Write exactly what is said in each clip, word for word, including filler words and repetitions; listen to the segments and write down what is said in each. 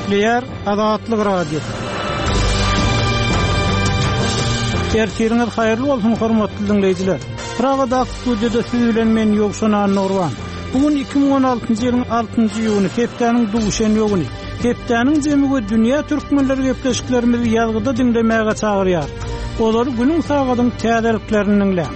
Kepler Azatlyk Radiosu. Ertiriniz hayırlı olsun hormatly dinleyijiler. Pragada studiyada siz bilen men Ýogşan Nurwan. Bugün iki bin on altyncy ýylyň altynjy ýylyny hepdeniň duguşan ýoguny. Hepdeniň jemigi dünýä türkmenleri gepleşiklerimizi ýazgyda dinlemäge çagyrýar. Olary günüň sagadyň täzeliklerini dinleýär.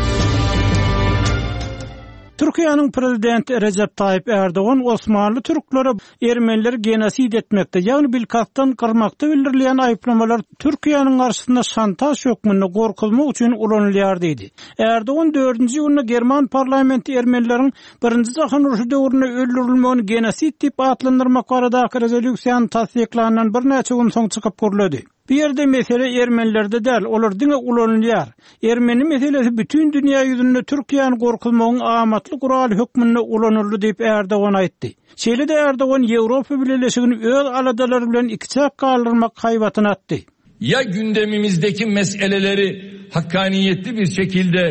Türkiýanyň prezidenti Recep Tayyip Erdoğan Osmanlı Türklere Ermenileri genosid etmekde, ýagny bilkatdan kırmakda bildirilen aýplamalar Türkiýanyň garşysynda şantaj hökmüne gorkulmak üçin ulanylýar diýdi. Erdoğan dördünji ýylyny German parlamenti Ermenileriň birinji Jahan uruşy döwründe öldürilmegini genosid diýip atlandyrmak baradaky rezolýusiýany tasdiklanan bir näçe gün soň çykyp görüldi. Bir yerde mesele Ermenilerde däl, olar diňe ulanylýar. Ermeni meselesi bütün dünýä ýüzünde Türkiýanyň gorkulmagyň amatly guraly hökmüne ulanyldy diýip Erdoğan aýtdy. Şeýle-de Erdoğan Ýewropa Birleşigini öz aladalary bilen ikçak galdyrmak haýbatyny atdy. Ya gündemimizdeki meseleleri hakkaniyetli bir şekilde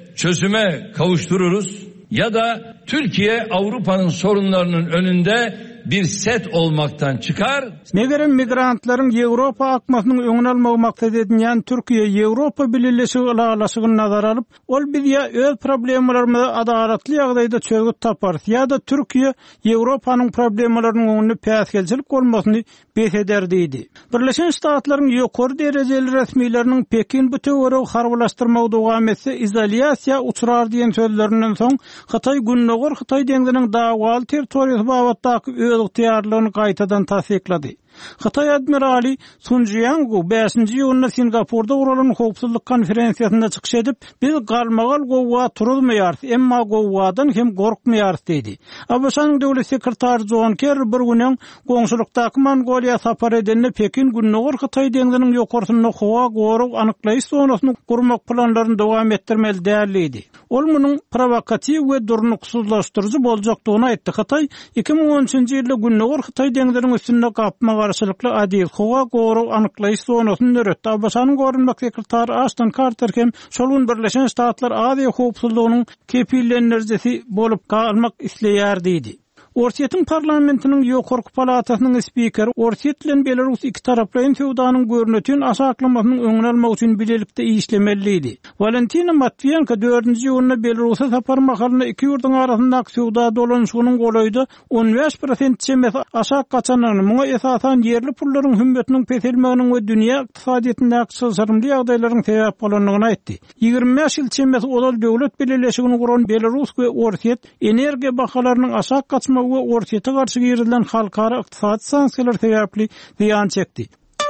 çözüme kavuştururuz ya da Türkiye Avrupa'nın sorunlarının önünde bir set olmaktan çıkar. Megerem migrantlaryň Ýewropa akmasynyň öňüni almagy maksat edilýän Türkiýe Ýewropa Birleşigi alaşygyny nazara alyp, ol biz ýa öz problemlerimizi adalatly ýagdaýda çözgüt tapar, ýa-da Türkiýe Ýewropanyň problemlarynyň öňüne päsgelçilik bolmasyny beýeder diýdi. Birleşen Ştatlaryň ýokary derejeli resmiýetleriniň Pekin bu töwere harbylaşdyrmagy dowam etse izolýasiýa uçrar diýen sözlerinden soň Hytaý günnäger Hytaý deňiziniň dawaly territoriýasy babatdaky öz ýarlygyny gaýtadan tasdiklady. Hytaý admirali Sun Jiang beşinji ýylyna Singapurda guralan howpsuzlyk konferensiýasynda çykyş edip, biz galmagal gowwa turulmaýar, emma gowwadan hem gorkmaýar diýdi. Abaşanyň döwlet sekretary John Kerry bir günden goňşulykdaky Mongoliýa sapar edenine Pekin günnäger Hytaý deňiziniň ýokarysyna howa gorup anyklaýyş zonasyny gurmak planlaryny dowam etdirmeli däldi. Ol munyň provokatiw we durnuksuzlaşdyrjy boljakdygyny aýtdy. Hytaý iki bin on üçinji ýylda günnäger Hytaý deňiziniň üstünde gapma garşylykly adil howa gorup anyklaýyş zonasyny öretdi. Abaşanyň gorunmak sekretary Ashton Carter hem şolun Birleşen Ştatlar Aziýa howpsuzlygynyň kepillendirjisi bolup kalmak isleýär diýdi. Orsiýetiň parlamentiniň ýokarky palatasynyň spikeri Orsiýet bilen Belarus iki taraplaryň sowdanyň görnetini aşaklamasynyň öňüni almak üçin bilelikde işlemeliydi. Valentina Matviyenko dördünji ýylyna Belarusa sapar mahalyna iki ýurduň arasyndaky sowda dolanşygynyň golaýdy on beş prosent çemes aşak gaçanyny, muňa esasan yerli pullaryň hümmetiniň peselmeginiň we dünýä ykdysadyýetindäki çylsarymly ýagdaýlaryň sebäp bolanlygyny aýtdy. ýygrimi beş ýyl çemes olal döwlet birleşigini guran Belarus we Orsiýet energiýa bahalarynyň aşak gaçmagy we Orsiýete garşy girilen halkara ykdysady sanksiýalar sebäpli ziýan çekdi.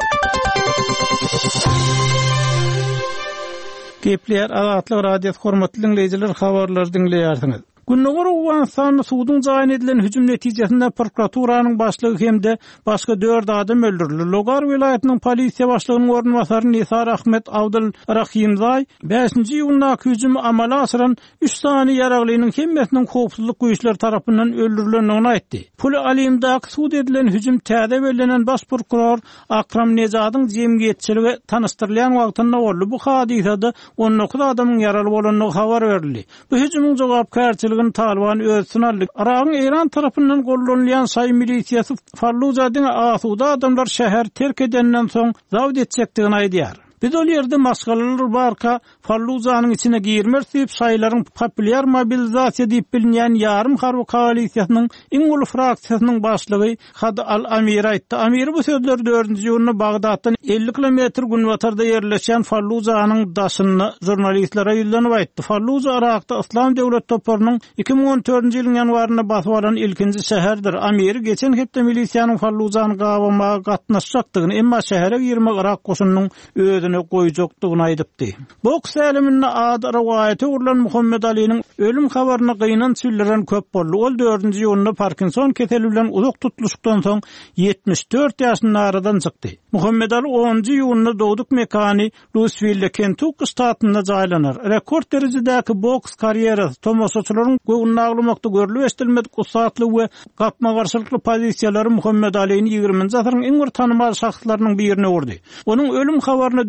Kepler Azatlyk Radiosu hormatly dinleyijiler, habarlar dinleýärsiňiz. Günnäger Awganistanyň suwdyň jaýyna edilen hüjüm netijesinde prokuraturynyň başlygy hemde başga dört adam öldürildi. Logar vilayatynyň polisiýa başlygynyň ornwasary Nisar Ahmet Abdul Rahimzay beşinji ýylynaky hüjümi amala asyran üç sany ýaraglynyň hemmesiniň howpsuzlyk güýçleri tarapyndan öldürilendigini aýtdy. Pul alymdaky suwd edilen hüjüm täze belenen baş prokuror Akram Nejadyň jemgyýetçiligi tanışdyrylýan wagtynda boldy. Bu hadisede on dokuz adamyň ýaraly bolanlygy habar berildi. Bu hüjümüň jogapkärçiligi Taliban özsünallyk Arağın İran tarapyndan gollanýan şaý milisiýasy Fallujada asuda adamlar şäher terk edenden soň zawd etjekdigini aýdýar. Biz ol ýerde maskalalar barka Fallujanyň içine girmek diýip şaýlaryň populyar mobilizasiýa diýip bilinýän ýarym harby koalisiýasynyň iň uly fraksiýasynyň başlygy Had al-Amir aýtdy. Amir bu sözleri dördünji ýylyna Bagdatdan elli kilometr günwatarda ýerleşen Fallujanyň daşyny jurnalistlere ýyllanyp aýtdy. Falluja Irakda Islam döwlet toplarynyň iki bin on dördünji ýylyň ýanwaryna basyp alan ilkinji şäherdir. Amir geçen hepde milisiýanyň Fallujany gawamaga gatnaşjakdygyny, emma şähere girmek Irak goşunynyň özüne goýjakdygyny aýdypdy. Boks äliminde ad rawayaty urulan Muhammed Ali'nin ölüm habaryny gıynan sülleren köp boldy. Ol dördünji ýylyna Parkinson keseli bilen uzak tutuluşykdan soň yetmiş dört ýaşyny aradan çykdy. Muhammed Ali onunji ýylyna dowduk mekany Louisville, Kentucky ştatynda jaýlanar. Rekord derejedäki boks karýerasy tomoşaçylaryň göwünde aglamakda görülip estilmedik usatly we gapma garşylykly pozisiýalary Muhammed Ali'ni ýygrimiňji asyryň iň bir tanymal şahslarynyň birine urdy. Onuň ölüm habaryna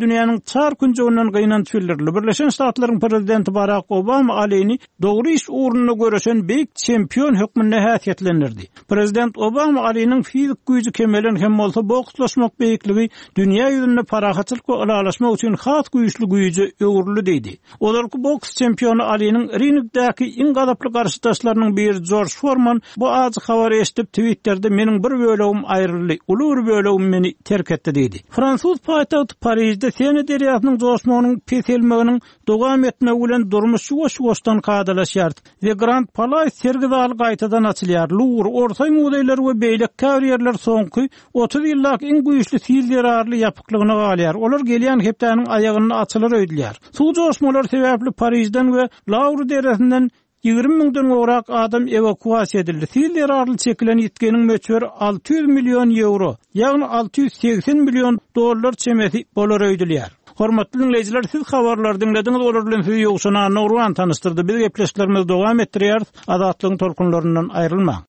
dünýäniň çar künjegininden gynanç bildirdi. Birleşen Ştatlaryň prezidenti Barack Obama alyny dogry iş uğruna göresen beýik çempion hökmünde häsiýetlendirdi. Prezident Obama alynyň fizik güýji kemelen hem bolsa bokslaşmak beýikligi dünýä ýüzünde parahatçylyk we ulalaşmak üçin has güýçli güýji öwürli diýdi. Olarky boks çempionu alynyň ringdäki iň gadaply garşydaşlarynyň biri George Foreman bu azy habar eşitip Twitter'de meniň bir bölegim aýryldy, uly bir bölegim meni terk etdi diýdi. Fransuz paýtagty Parisde Sene deriýasynyň joşmagynyň peselmeginiň dowam etmegi bilen durmuş goş-goşdan kadalaşýar we Grand Palais sergi zaly gaýtadan açylýar. Louvre, Orsay muzeýleri we beýlek käwrierler soňky otuz ýyllyk iň güýçli sillerarly ýapyklygyna galýar. Olar gelýän hepdäniň aýagyny açylar öýdüler. Suw joşmalar sebäpli Parisden we Louvre deresinden ýygrimi miňden gowrak adam evakuasiýa edildi. Sillerarly çekilen ýetkeniň möçberi alty ýüz million euro, ýagny alty ýüz seksen million dollar çemeti bolar öýdülýär. Hormatly dinleyijiler, siz habarlar dinlediňiz, olar bilen sizi ýokşana Nurwan tanystyrdy. Biz gepleşiklerimiz dowam etdirýär. Azatlygyň tolkunlaryndan aýrylma.